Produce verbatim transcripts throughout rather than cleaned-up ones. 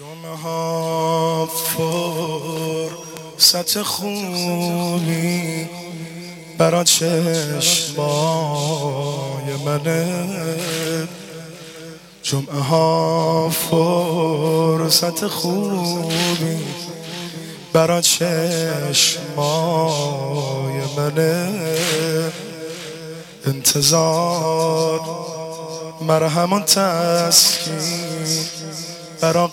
جمعه فرصت خوبی برا چشمای منه، جمعه ها فرصت خوبی برا چشمای منه، انتظار مرهم و تسکین برا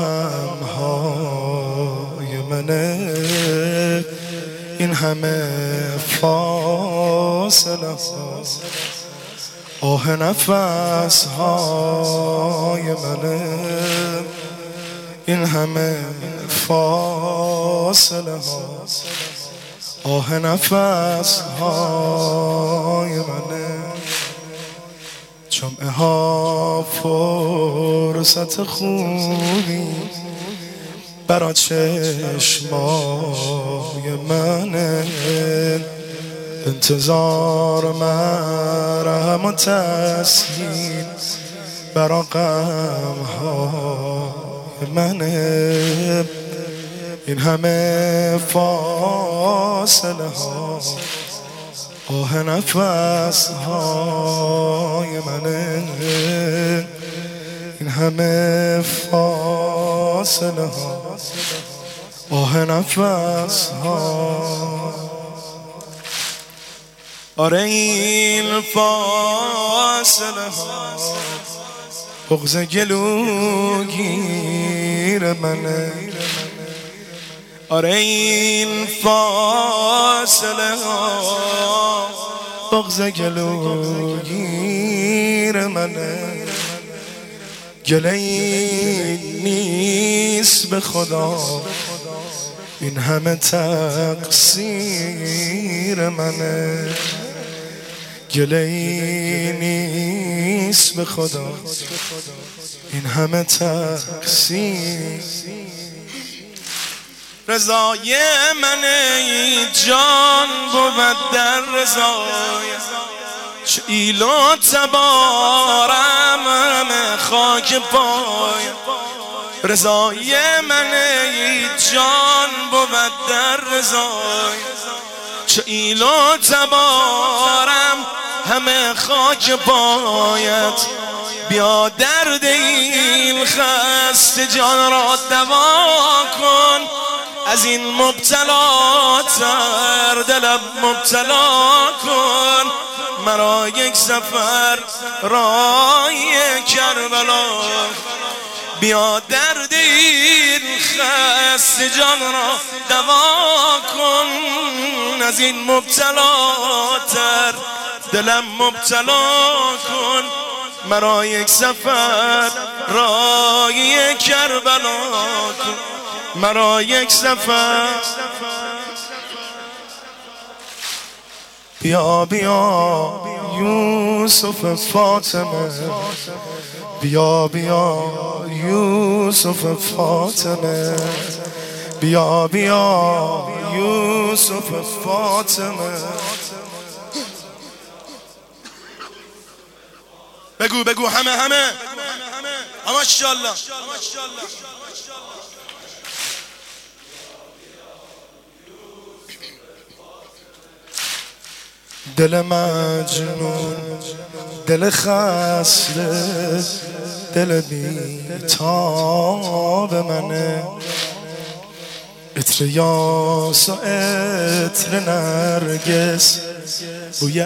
غمهای منه، این همه فاصله ها آه نفس های منه، این همه فاصله ها آه نفس های منه، جمعه ها فرصت خوبی برا چشمای منه، انتظار مرهم و تسکین برا غمهای منه، این همه فاصله ها آه نفس های منه، این همه فاصله ها آه نفس ها. آره این فاصله ها بغض گلوگیر منه، آره این فاصله ها بغض گلوگیر منه، گله این نیست به خدا این همه تقصیر منه، گله این نیست به خدا این همه تقصیر. رضای من ای جان بود در رضای، چه ایل و تبارم همه خاک پای، رضای من ای جان بود در رضای، چه ایل و تبارم همه خاک پایت، بیا درد این خسته جان را دوا کن، از این مبتلا تر دلم مبتلا کن، مرا یک سفر رای کربلا، بیا درد این خسته جان را دوا کن، از این مبتلا تر دلم مبتلا کن، مرا یک سفر رای کربلا کن، مرا یک سفر. بیا بیا یوسف فاطمه، بیا بیا یوسف فاطمه، بیا بیا یوسف فاطمه. بگو بگو همه همه ماشاءالله. دل مجنون دل خسته دل بیتاب منه، عطر یاس و عطر نرگس بوی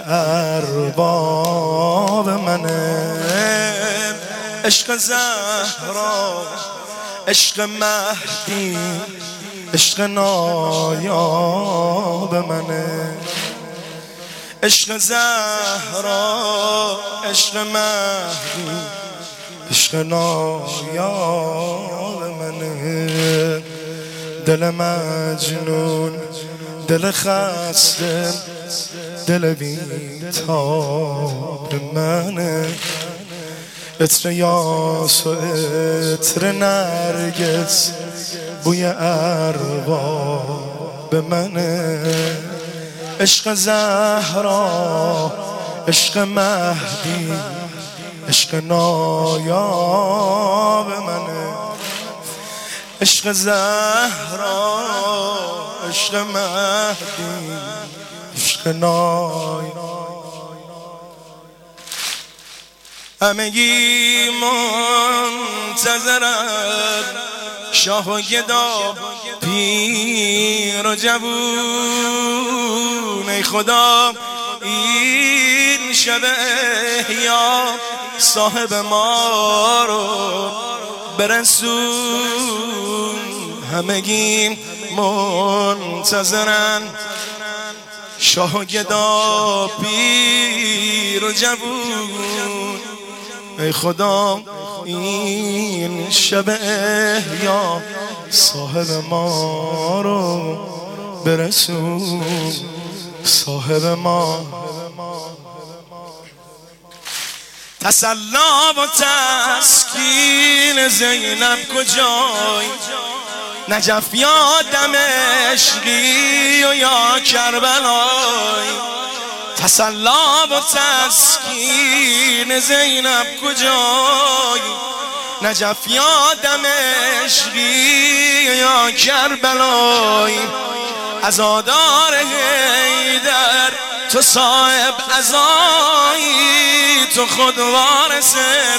ارباب منه، عشق زهرا عشق مهدی عشق نایاب منه، عشق زهرا عشق مهدی عشق نایاب منه، دل مجنون دل خسته دل بیتاب منه، عطر یاس و عطر نرگس بوی ارباب منه، عشق زهرا عشق مهدی عشق نایاب منه، عشق زهرا، عشق مهدی، عشق نای، همگی منتظرم شاه و گدا، پیر و جوون. ای خدا این شب احیا صاحب ما رو برسون. همگی منتظرن شاه و گدا، پیر و جوون. ای خدا این شب احیا صاحب ما رو برسون، صاحب ما. تسلا و تسکین زینب کجای؟ نجف یا دمشقی و یا کربلای؟ تسلا و تسکین زینب کجای؟ نجف یا دمشقی یا کربلای؟ عزادار حیدر تو صاحب عزایی، تو خود وارث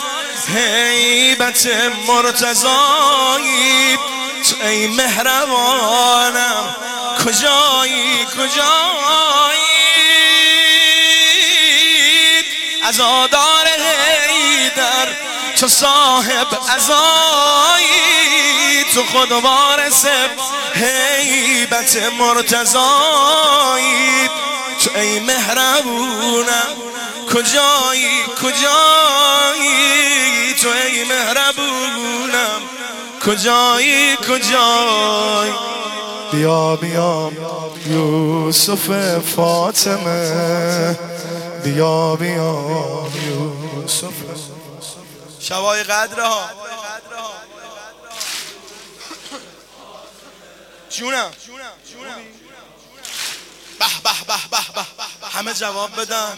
هیبت مرتضایی. تو ای مهربانم کجایی کجایی؟ عزادار حیدر تو صاحب عزایی، تو خود وارث هیبت مرتضایی. تو ای مهربونم کجایی کجایی؟ تو ای مهربونم کجایی کجایی؟ بیا بیا یوسف فاطمه، بیا بیا یوسف. شبای قدرها جونم به به به به به، همه جواب بدن.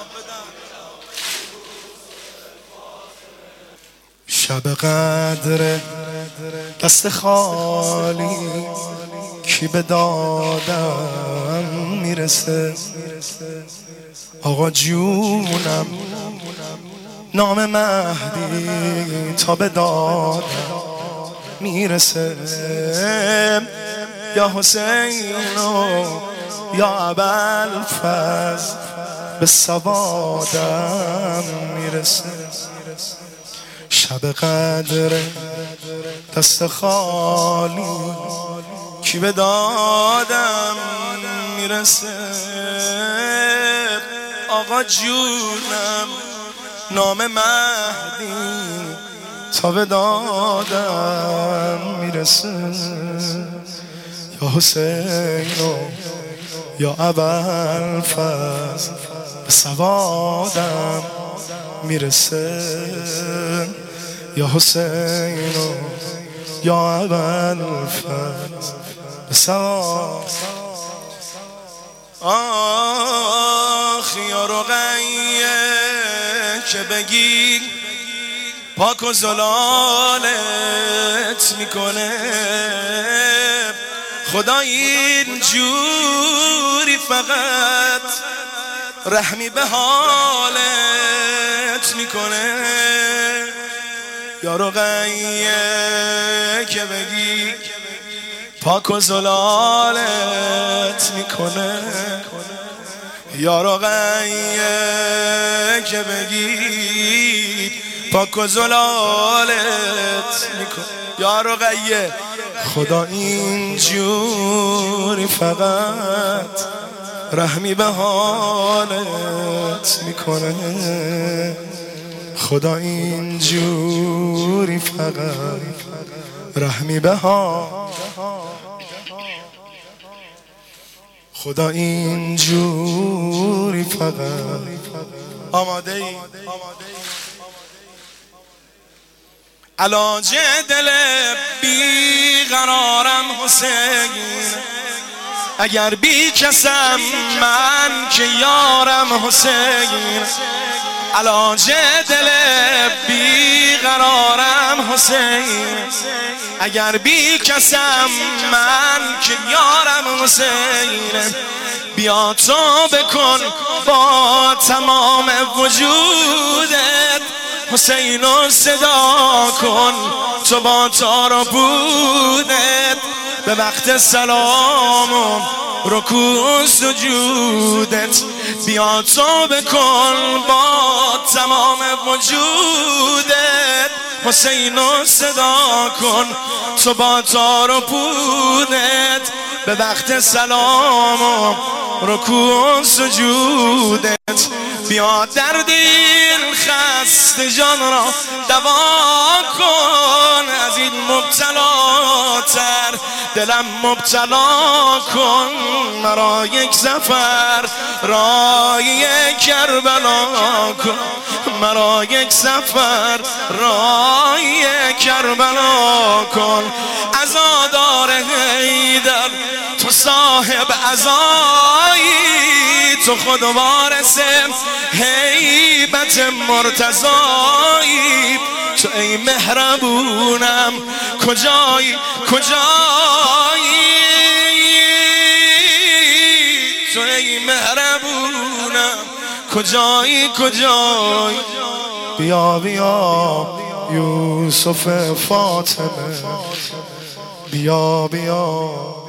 شب قدر دست خالی کی به دادم میرسه؟ آقا جونم نام مهدی تا به دادم میرسه. یا حسین و یا ابوالفضل به سوادم میرسه. شب قدر دست خالی کی به دادم میرسه؟ آقا جونم نام مهدی تا به دادم میرسه. یا حسین و یا ابوالفضل به سوادم میرسه. یا حسین و یا ابوالفضل به سوادم. آخ یا رقیه که بگی پاک و زلالت میکنه، خدا این جوری فقط رحمی به حالت میکنه. یا رقیه که بگی پاک و زلالت میکنه، یا رقیه که بگی پاک و زلالت میکنه. یا رقیه خدا این جوری فقط رحمی به حالت میکنه، خدا این جوری فقط رحمی به حالت، خدا این جوری فقط. آماده ای؟ علاج دل بیقرارم حسین، اگر بی کسم من که یارم حسین. علاج دل بیقرارم بیقرارم حسین، اگر بی کسم من که یارم حسین. بیا تو بکن با تمام وجودت حسین رو صدا کن، تو با تار و پودت به وقت سلام و رکوع سجودت. بیا تو بکن با تمام وجودت حسین رو صدا کن، تو با تار و پودت به وقت سلام و رکوع سجودت. بیا درد این خسته جان را دوا کن، از این مبتلاتر دلم مبتلا کن. مرا یک سفر رای کربلا کن، مرا یک سفر رای کربلا کن. عزادار حیدر تو صاحب عزایی، تو خود وارث هیبت مرتضایی. تو ای مهربونم کجایی کجایی، تو ای مهربونم کجایی کجایی. بیا بیا یوسف فاطمه، بیا بیا